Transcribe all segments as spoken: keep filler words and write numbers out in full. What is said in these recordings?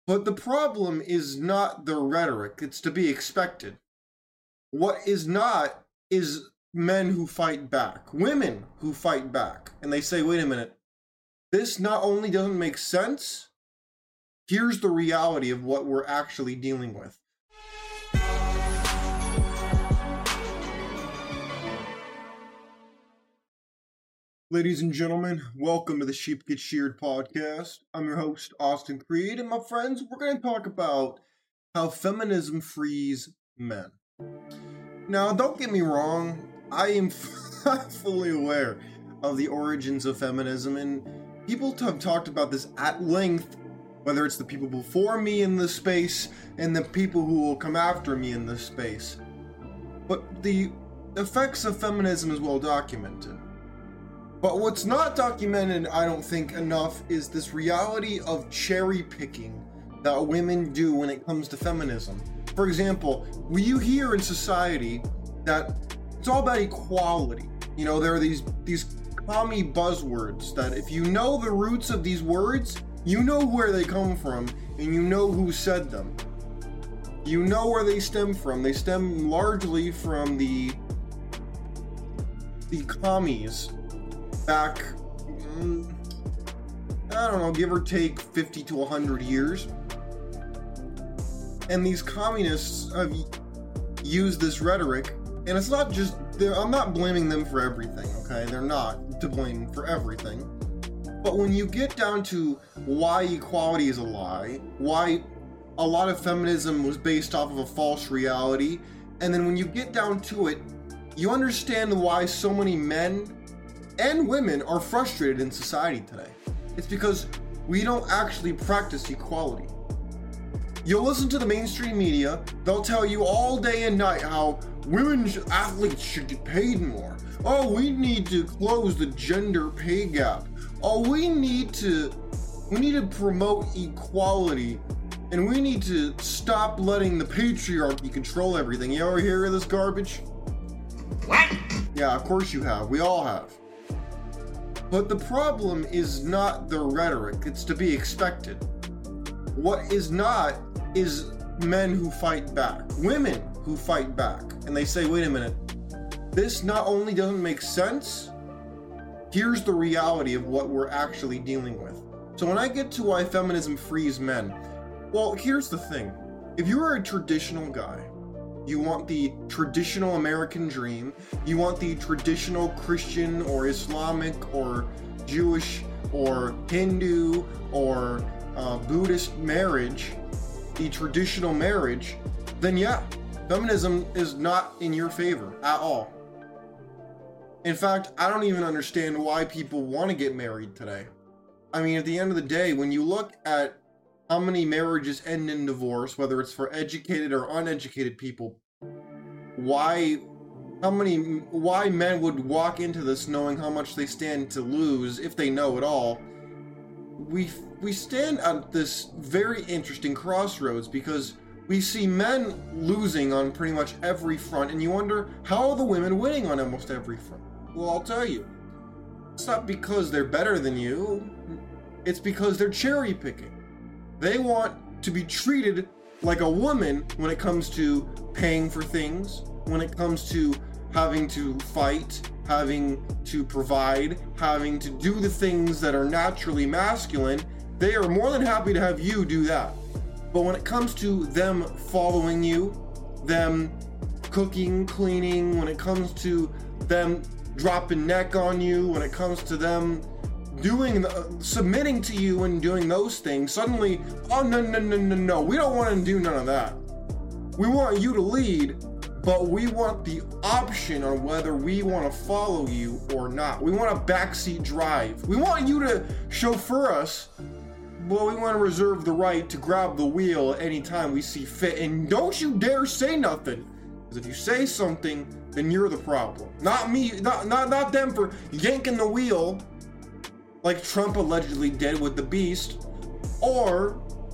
But the problem is not the rhetoric, it's to be expected. What is not is men who fight back, women who fight back. And they say, wait a minute, this not only doesn't make sense, here's the reality of what we're actually dealing with. Ladies and gentlemen, welcome to the Sheep Get Sheared podcast. I'm your host, Austin Creed, and my friends, we're going to talk about how feminism frees men. Now, don't get me wrong, I am fully aware of the origins of feminism, and people have talked about this at length, whether it's the people before me in this space and the people who will come after me in this space. But the effects of feminism is well documented. But what's not documented, I don't think, enough is this reality of cherry picking that women do when it comes to feminism. For example, we you hear in society that it's all about equality. You know, there are these these commie buzzwords that if you know the roots of these words, you know where they come from and you know who said them. You know where they stem from. They stem largely from the the commies back, mm, I don't know, give or take fifty to one hundred years. And these communists have used this rhetoric, and it's not just, I'm not blaming them for everything, okay? They're not to blame for everything. But when you get down to why equality is a lie, why a lot of feminism was based off of a false reality, and then when you get down to it, you understand why so many men and women are frustrated in society today. It's because we don't actually practice equality. You'll listen to the mainstream media, they'll tell you all day and night how women athletes should get paid more. Oh, we need to close the gender pay gap. Oh, we need to we need to promote equality, and we need to stop letting the patriarchy control everything. You ever hear of this garbage? What? Yeah, of course you have. We all have. But the problem is not the rhetoric, it's to be expected. What is not is men who fight back, women who fight back. And they say, wait a minute, this not only doesn't make sense, here's the reality of what we're actually dealing with. So when I get to why feminism frees men, well, here's the thing. If you're a traditional guy, you want the traditional American dream, you want the traditional Christian or Islamic or Jewish or Hindu or uh, Buddhist marriage, the traditional marriage, then yeah, feminism is not in your favor at all. In fact, I don't even understand why people want to get married today. I mean, at the end of the day, when you look at how many marriages end in divorce, whether it's for educated or uneducated people, why, how many, why men would walk into this knowing how much they stand to lose, if they know at all. We, we stand at this very interesting crossroads because we see men losing on pretty much every front, and you wonder, how are the women winning on almost every front? Well, I'll tell you. It's not because they're better than you, it's because they're cherry picking. They want to be treated like a woman when it comes to paying for things, when it comes to having to fight, having to provide, having to do the things that are naturally masculine. They are more than happy to have you do that. But when it comes to them following you, them cooking, cleaning, when it comes to them dropping neck on you, when it comes to them doing, the, submitting to you and doing those things, suddenly, oh no, no, no, no, no, we don't want to do none of that. We want you to lead, but we want the option on whether we want to follow you or not. We want a backseat drive. We want you to chauffeur us, but we want to reserve the right to grab the wheel anytime we see fit. And don't you dare say nothing, because if you say something, then you're the problem. Not me, not, not, not them for yanking the wheel like Trump allegedly did with the beast, or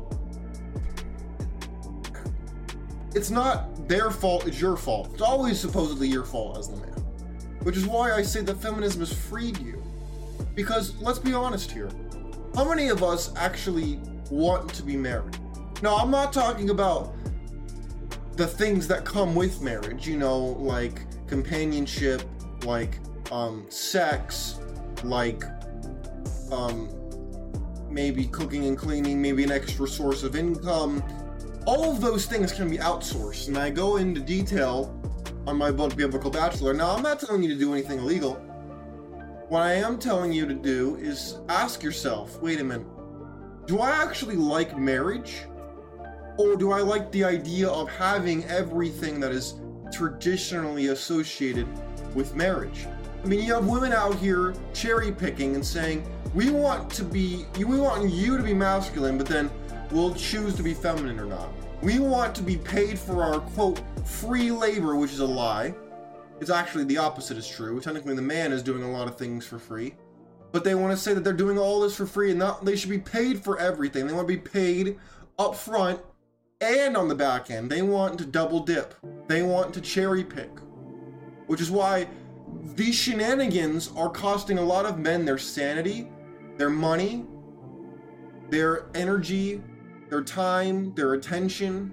it's not their fault, it's your fault. It's always supposedly your fault as the man. Which is why I say that feminism has freed you. Because let's be honest here, how many of us actually want to be married? No, I'm not talking about the things that come with marriage, you know, like companionship, like um, sex, like um, maybe cooking and cleaning, maybe an extra source of income. All of those things can be outsourced, and I go into detail on my book, Biblical Bachelor. Now, I'm not telling you to do anything illegal. What I am telling you to do is ask yourself, wait a minute, do I actually like marriage? Or do I like the idea of having everything that is traditionally associated with marriage? I mean, you have women out here cherry picking and saying, we want to be, we want you to be masculine, but then we'll choose to be feminine or not. We want to be paid for our, quote, free labor, which is a lie. It's actually the opposite is true. Technically, the man is doing a lot of things for free. But they want to say that they're doing all this for free and not, they should be paid for everything. They want to be paid up front and on the back end. They want to double dip. They want to cherry pick. Which is why these shenanigans are costing a lot of men their sanity, their money, their energy, their time, their attention.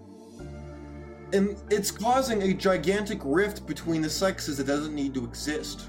And it's causing a gigantic rift between the sexes that doesn't need to exist.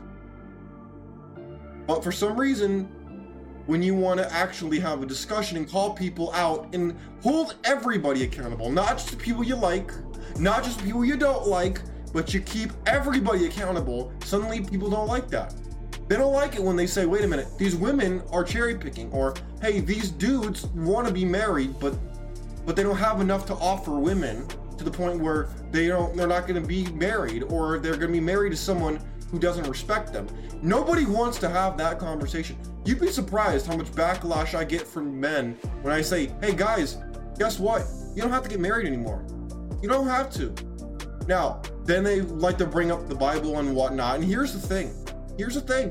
But for some reason, when you want to actually have a discussion and call people out and hold everybody accountable, not just the people you like, not just the people you don't like, but you keep everybody accountable, suddenly people don't like that. They don't like it when they say, wait a minute, these women are cherry picking, or hey, these dudes want to be married, but but they don't have enough to offer women to the point where they don't, they're not going to be married, or they're going to be married to someone who doesn't respect them. Nobody wants to have that conversation. You'd be surprised how much backlash I get from men when I say, hey guys, guess what? You don't have to get married anymore. You don't have to. Now, then they like to bring up the Bible and whatnot, and here's the thing. Here's the thing.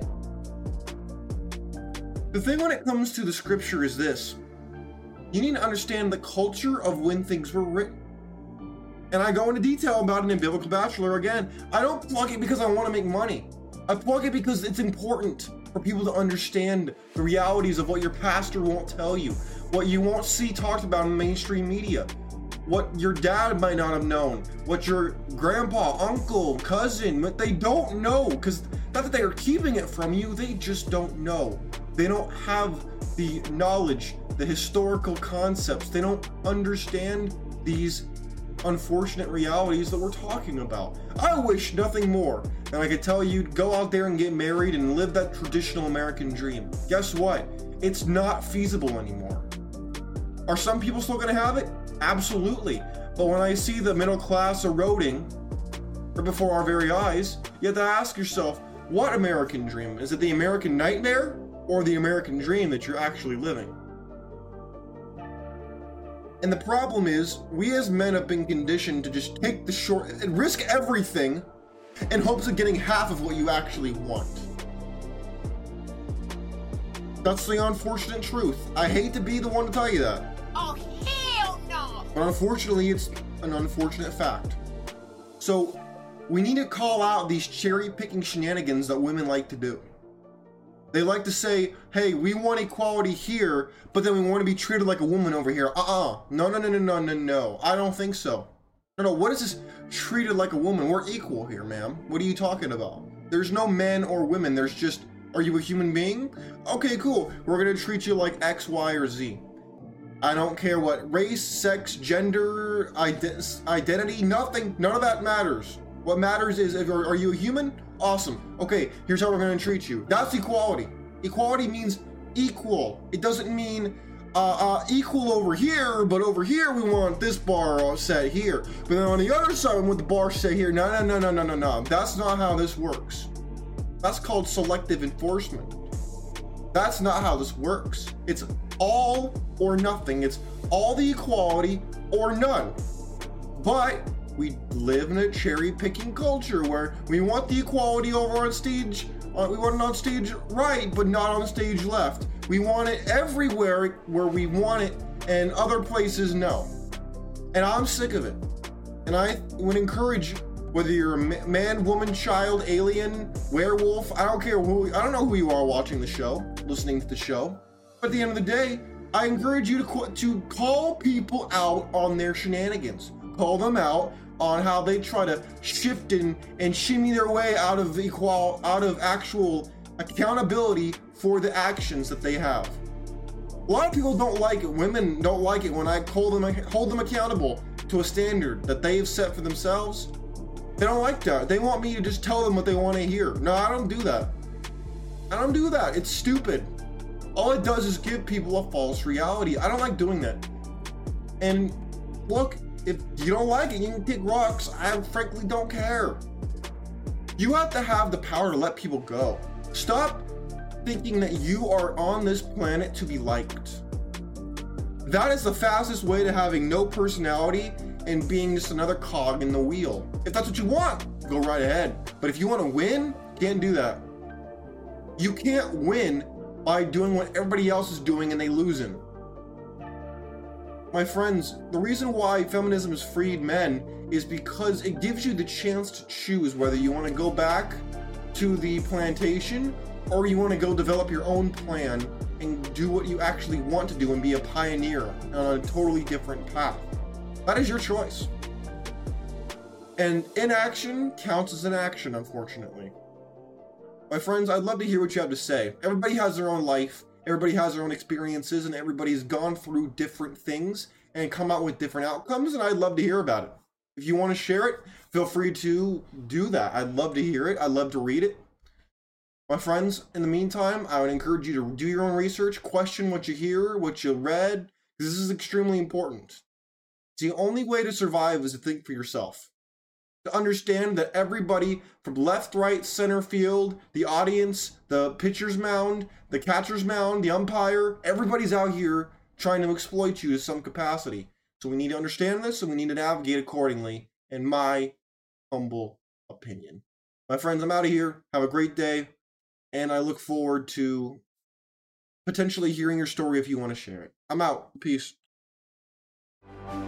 The thing when it comes to the scripture is this. You need to understand the culture of when things were written. And I go into detail about it in Biblical Bachelor again. I don't plug it because I want to make money. I plug it because it's important for people to understand the realities of what your pastor won't tell you, what you won't see talked about in mainstream media, what your dad might not have known, what your grandpa, uncle, cousin, what they don't know, because not that they are keeping it from you, they just don't know. They don't have the knowledge, the historical concepts. They don't understand these unfortunate realities that we're talking about. I wish nothing more than I could tell you to go out there and get married and live that traditional American dream. Guess what? It's not feasible anymore. Are some people still going to have it? Absolutely. But when I see the middle class eroding right before our very eyes, you have to ask yourself, what American dream? Is it the American nightmare or the American dream that you're actually living? And the problem is, we as men have been conditioned to just take the short and risk everything in hopes of getting half of what you actually want. That's the unfortunate truth. I hate to be the one to tell you that. Oh, hell no! But unfortunately, it's an unfortunate fact. So, we need to call out these cherry-picking shenanigans that women like to do. They like to say, hey, we want equality here, but then we want to be treated like a woman over here. Uh-uh. No, no, no, no, no, no, no. I don't think so. No, no, what is this treated like a woman? We're equal here, ma'am. What are you talking about? There's no men or women. There's just, are you a human being? Okay, cool. We're going to treat you like X, Y, or Z. I don't care what race, sex, gender, ident- identity, nothing. None of that matters. What matters is, if are, are you a human? Awesome. Okay, here's how we're going to treat you. That's equality. Equality means equal. It doesn't mean uh, uh, equal over here, but over here we want this bar set here. But then on the other side, we want the bar set here. No, no, no, no, no, no, no. That's not how this works. That's called selective enforcement. That's not how this works. It's all or nothing. It's all the equality or none. But we live in a cherry-picking culture where we want the equality over on stage, uh, we want it on stage right, but not on stage left. We want it everywhere where we want it, and other places no. And I'm sick of it. And I would encourage, whether you're a man, woman, child, alien, werewolf, I don't care who, I don't know who you are watching the show, listening to the show. But at the end of the day, I encourage you to qu- to call people out on their shenanigans. Call them out on how they try to shift and, and shimmy their way out of equal out of actual accountability for the actions that they have. A lot of people don't like it. Women don't like it when I hold them hold them accountable to a standard that they've set for themselves. They don't like that. They want me to just tell them what they want to hear. No, I don't do that. I don't do that. It's stupid. All it does is give people a false reality. I don't like doing that. And look, if you don't like it, you can kick rocks. I frankly don't care. You have to have the power to let people go. Stop thinking that you are on this planet to be liked. That is the fastest way to having no personality and being just another cog in the wheel. If that's what you want, go right ahead. But if you want to win, can't do that. You can't win by doing what everybody else is doing and they losing. My friends, the reason why feminism has freed men is because it gives you the chance to choose whether you want to go back to the plantation or you want to go develop your own plan and do what you actually want to do and be a pioneer on a totally different path. That is your choice. And inaction counts as an action, unfortunately. My friends, I'd love to hear what you have to say. Everybody has their own life. Everybody has their own experiences, and everybody's gone through different things and come out with different outcomes, and I'd love to hear about it. If you want to share it, feel free to do that. I'd love to hear it. I'd love to read it. My friends, in the meantime, I would encourage you to do your own research, question what you hear, what you read, because this is extremely important. The only way to survive is to think for yourself. To understand that everybody from left, right, center field, the audience, the pitcher's mound, the catcher's mound, the umpire, everybody's out here trying to exploit you to some capacity. So we need to understand this and we need to navigate accordingly, in my humble opinion. My friends, I'm out of here. Have a great day. And I look forward to potentially hearing your story if you want to share it. I'm out. Peace.